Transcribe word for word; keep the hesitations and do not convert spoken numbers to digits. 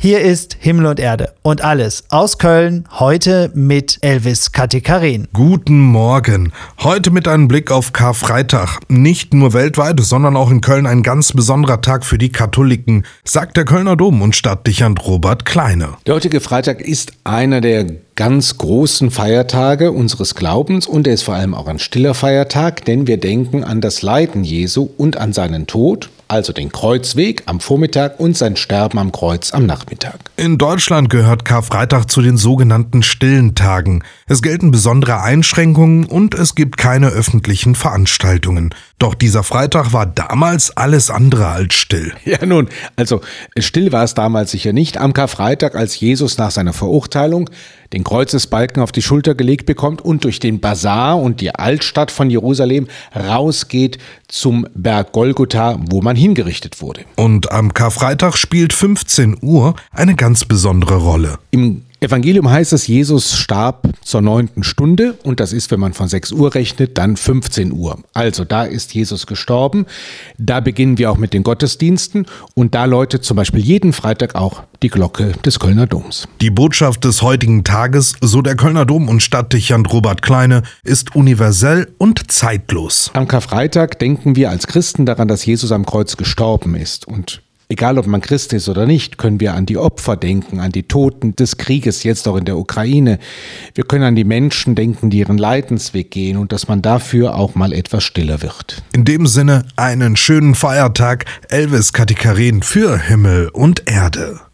Hier ist Himmel und Erde und alles aus Köln, heute mit Elvis Katikarin. Guten Morgen. Heute mit einem Blick auf Karfreitag. Nicht nur weltweit, sondern auch in Köln ein ganz besonderer Tag für die Katholiken, sagt der Kölner Dom- und Stadtdechant Robert Kleine. Der heutige Freitag ist einer der ganz großen Feiertage unseres Glaubens und er ist vor allem auch ein stiller Feiertag, denn wir denken an das Leiden Jesu und an seinen Tod, also den Kreuzweg am Vormittag und sein Sterben am Kreuz am Nachmittag. In Deutschland gehört Karfreitag zu den sogenannten stillen Tagen. Es gelten besondere Einschränkungen und es gibt keine öffentlichen Veranstaltungen. Doch dieser Freitag war damals alles andere als still. Ja nun, also still war es damals sicher nicht. Am Karfreitag, als Jesus nach seiner Verurteilung den Kreuzesbalken auf die Schulter gelegt bekommt und durch den Basar und die Altstadt von Jerusalem rausgeht zum Berg Golgotha, wo man hingerichtet wurde. Und am Karfreitag spielt fünfzehn Uhr eine ganz besondere Rolle. Im Evangelium heißt es, Jesus starb zur neunten Stunde und das ist, wenn man von sechs Uhr rechnet, dann fünfzehn Uhr. Also da ist Jesus gestorben, da beginnen wir auch mit den Gottesdiensten und da läutet zum Beispiel jeden Freitag auch die Glocke des Kölner Doms. Die Botschaft des heutigen Tages, so der Kölner Dom- und Stadtdechant Robert Kleine, ist universell und zeitlos. Am Karfreitag denken wir als Christen daran, dass Jesus am Kreuz gestorben ist und egal, ob man Christ ist oder nicht, können wir an die Opfer denken, an die Toten des Krieges, jetzt auch in der Ukraine. Wir können an die Menschen denken, die ihren Leidensweg gehen und dass man dafür auch mal etwas stiller wird. In dem Sinne einen schönen Feiertag. Elvis Katikarin für Himmel und Erde.